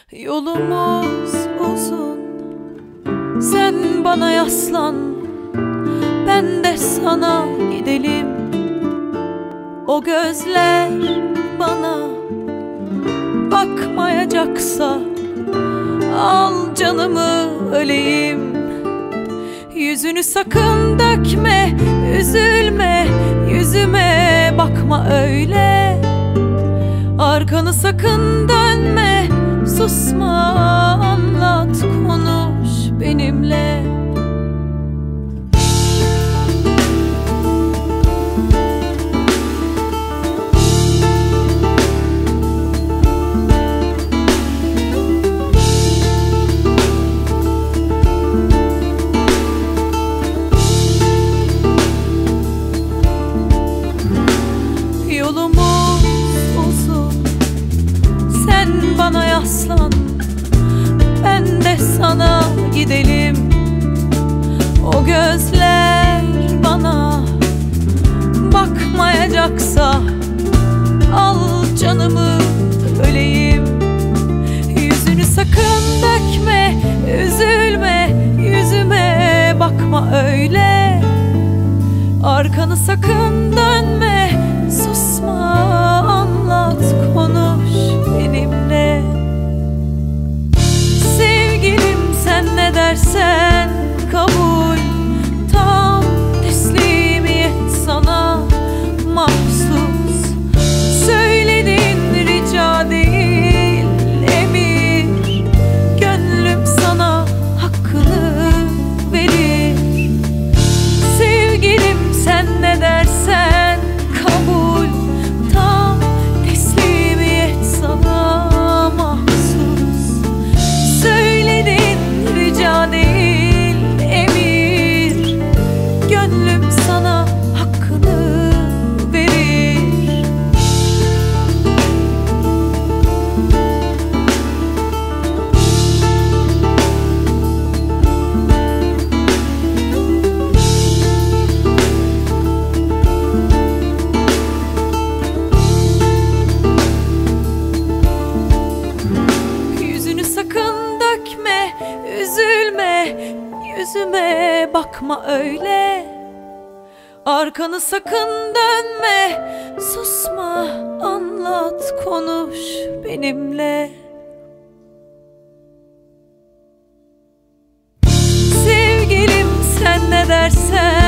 Yolumuz uzun, sen bana yaslan, ben de sana gidelim. O gözler bana bakmayacaksa al canımı öleyim. Yüzünü sakın dökme, üzülme, yüzüme bakma öyle. Arkanı sakın dönme, susma, anlat, konuş benimle. Yolumuz uzun, sen bana yaslan, ben de sana gidelim. O gözler bana bakmayacaksa al canımı öleyim. Yüzünü sakın dökme, üzülme, yüzüme bakma öyle. Arkanı sakın dönme, susma, anlat, konuş benimle. Sevgilim sen ne dersen kabul, tam teslimiyet sana mahsus. Söylediğin rica değil emir, gönlüm sana hakkını verir. Sevgilim sen ne dersen kabul, tam teslimiyet sana mahsus. Söylediğin rica değil emir, gönlüm sana hakkını verir. Sakın dökme, üzülme, yüzüme bakma öyle. Arkanı sakın dönme, susma, anlat, konuş benimle. Sevgilim sen ne dersen